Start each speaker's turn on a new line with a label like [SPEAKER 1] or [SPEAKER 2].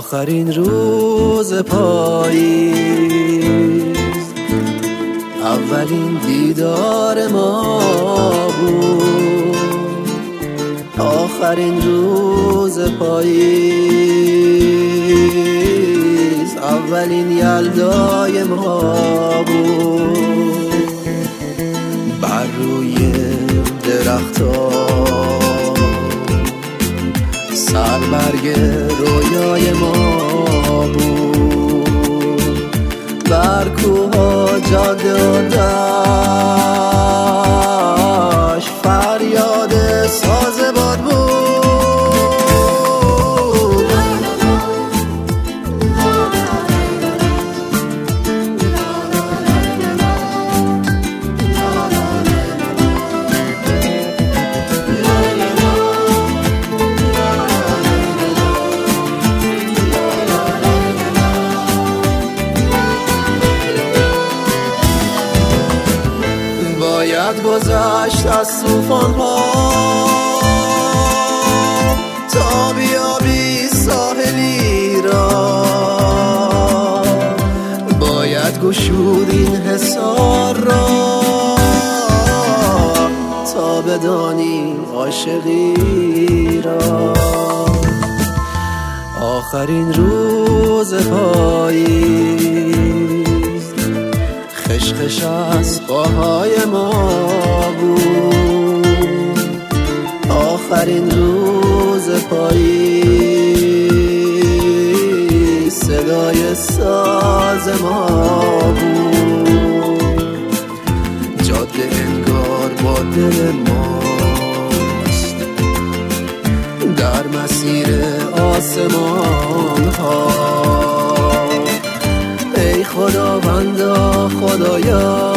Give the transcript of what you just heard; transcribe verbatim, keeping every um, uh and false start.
[SPEAKER 1] آخرین روز پاییز، اولین دیدار ما بود. آخرین روز پاییز، اولین یلدای ما بود. بر روی درخت‌ها سر برگ رویای ما بود. بر کوها جاده و دشت فریاد ساز باد بود. باید گذشت از طوفان ها تا بیابی ساحلی را. باید گشود این حصار را تا بدانی عاشقی را. آخرین روز پاییز، خشخش از پاهای ما بود. آخرین روز پاییز، صدای ساز ما بود. جاده انگار با دل ماست در مسیر آسمان ها. ای خداوندا خدایا